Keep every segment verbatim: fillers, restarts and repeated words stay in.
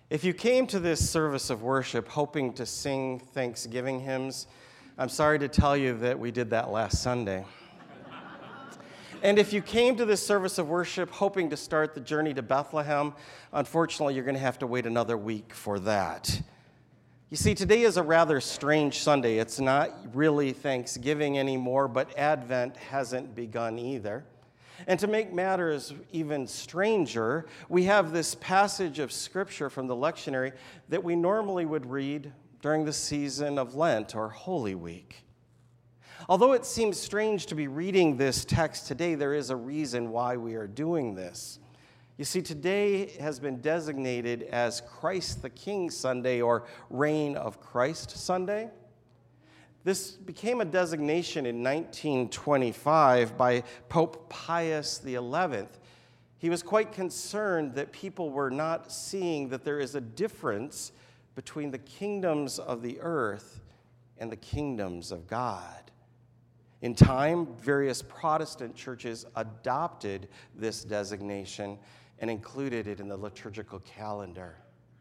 If you came to this service of worship hoping to sing Thanksgiving hymns, I'm sorry to tell you that we did that last Sunday. And if you came to this service of worship hoping to start the journey to Bethlehem, unfortunately, you're going to have to wait another week for that. You see, today is a rather strange Sunday. It's not really Thanksgiving anymore, but Advent hasn't begun either. And to make matters even stranger, we have this passage of Scripture from the lectionary that we normally would read during the season of Lent or Holy Week. Although it seems strange to be reading this text today, there is a reason why we are doing this. You see, today has been designated as Christ the King Sunday or Reign of Christ Sunday. This became a designation in nineteen twenty-five by Pope Pius the eleventh. He was quite concerned that people were not seeing that there is a difference between the kingdoms of the earth and the kingdoms of God. In time, various Protestant churches adopted this designation and included it in the liturgical calendar.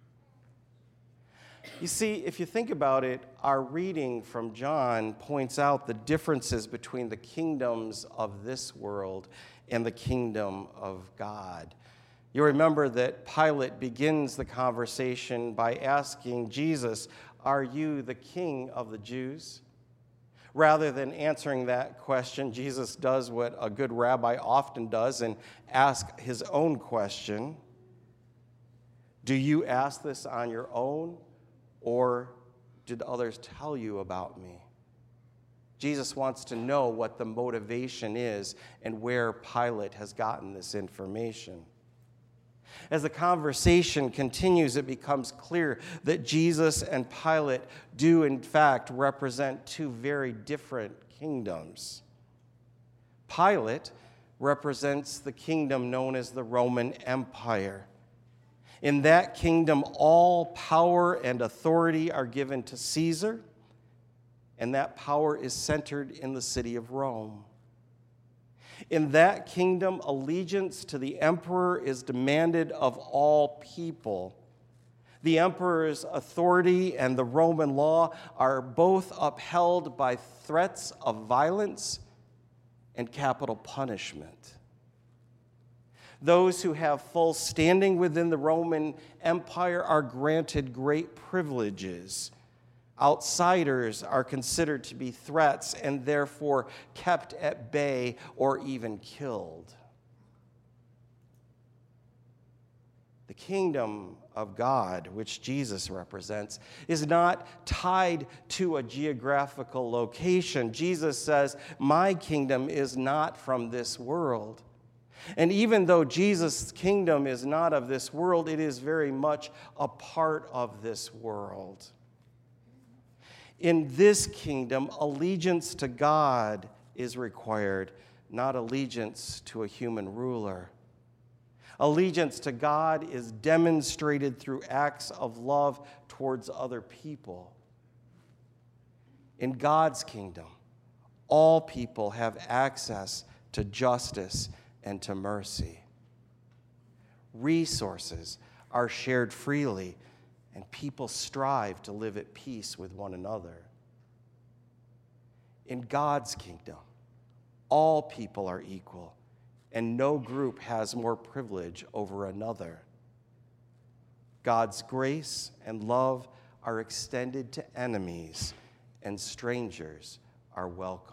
You see, if you think about it, our reading from John points out the differences between the kingdoms of this world and the kingdom of God. You remember that Pilate begins the conversation by asking Jesus, "Are you the king of the Jews?" Rather than answering that question, Jesus does what a good rabbi often does and asks his own question. Do you ask this on your own, or did others tell you about me? Jesus wants to know what the motivation is and where Pilate has gotten this information. As the conversation continues, it becomes clear that Jesus and Pilate do, in fact, represent two very different kingdoms. Pilate represents the kingdom known as the Roman Empire. In that kingdom, all power and authority are given to Caesar, and that power is centered in the city of Rome. In that kingdom, allegiance to the emperor is demanded of all people. The emperor's authority and the Roman law are both upheld by threats of violence and capital punishment. Those who have full standing within the Roman Empire are granted great privileges. Outsiders are considered to be threats and therefore kept at bay or even killed. The kingdom of God, which Jesus represents, is not tied to a geographical location. Jesus says, "My kingdom is not from this world." And even though Jesus' kingdom is not of this world, it is very much a part of this world. In this kingdom, allegiance to God is required, not allegiance to a human ruler. Allegiance to God is demonstrated through acts of love towards other people. In God's kingdom, all people have access to justice and to mercy. Resources are shared freely, and people strive to live at peace with one another. In God's kingdom, all people are equal, and no group has more privilege over another. God's grace and love are extended to enemies, and strangers are welcomed.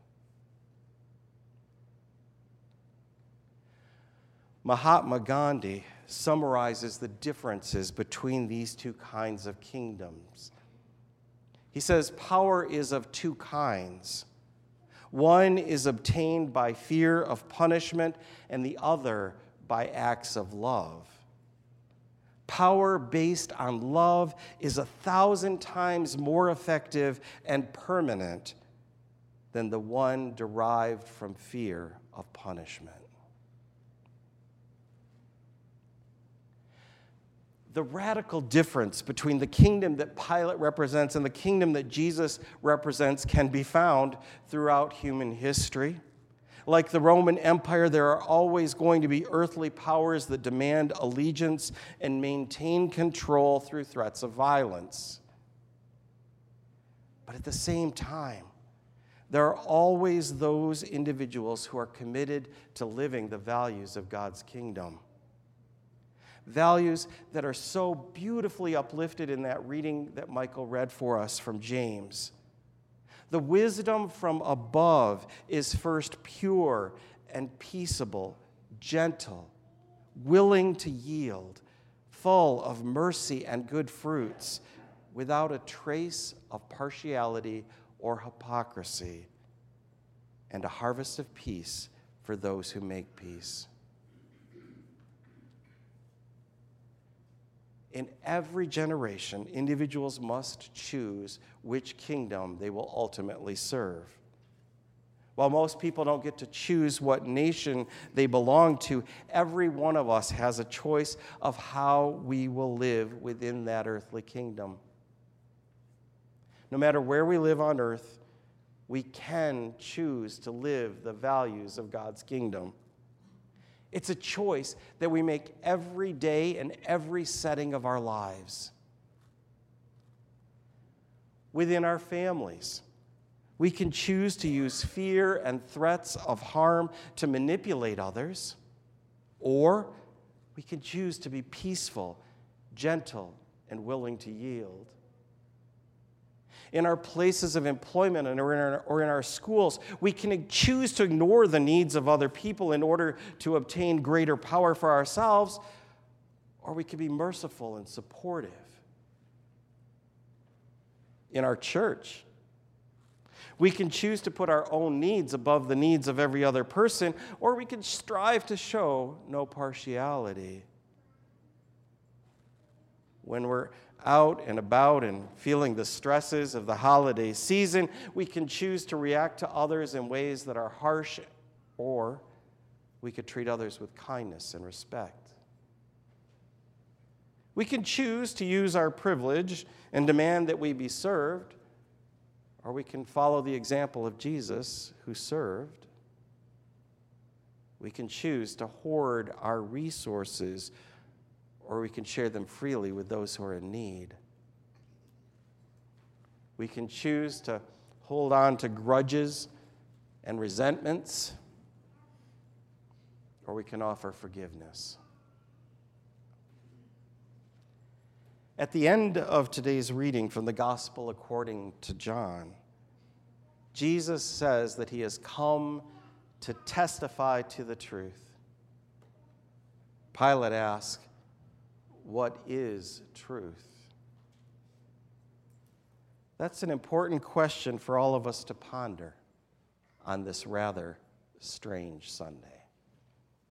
Mahatma Gandhi summarizes the differences between these two kinds of kingdoms. He says power is of two kinds. One is obtained by fear of punishment, and the other by acts of love. Power based on love is a thousand times more effective and permanent than the one derived from fear of punishment. The radical difference between the kingdom that Pilate represents and the kingdom that Jesus represents can be found throughout human history. Like the Roman Empire, there are always going to be earthly powers that demand allegiance and maintain control through threats of violence. But at the same time, there are always those individuals who are committed to living the values of God's kingdom. Values that are so beautifully uplifted in that reading that Michael read for us from James. The wisdom from above is first pure and peaceable, gentle, willing to yield, full of mercy and good fruits, without a trace of partiality or hypocrisy, and a harvest of peace for those who make peace. In every generation, individuals must choose which kingdom they will ultimately serve. While most people don't get to choose what nation they belong to, every one of us has a choice of how we will live within that earthly kingdom. No matter where we live on earth, we can choose to live the values of God's kingdom. It's a choice that we make every day in every setting of our lives. Within our families, we can choose to use fear and threats of harm to manipulate others, or we can choose to be peaceful, gentle, and willing to yield. In our places of employment and or in, our, or in our schools, we can choose to ignore the needs of other people in order to obtain greater power for ourselves, or we can be merciful and supportive. In our church, we can choose to put our own needs above the needs of every other person, or we can strive to show no partiality. When we're out and about and feeling the stresses of the holiday season, we can choose to react to others in ways that are harsh, or we could treat others with kindness and respect. We can choose to use our privilege and demand that we be served, or we can follow the example of Jesus, who served. We can choose to hoard our resources, or we can share them freely with those who are in need. We can choose to hold on to grudges and resentments, or we can offer forgiveness. At the end of today's reading from the Gospel according to John, Jesus says that he has come to testify to the truth. Pilate asks, "What is truth?" That's an important question for all of us to ponder on this rather strange Sunday.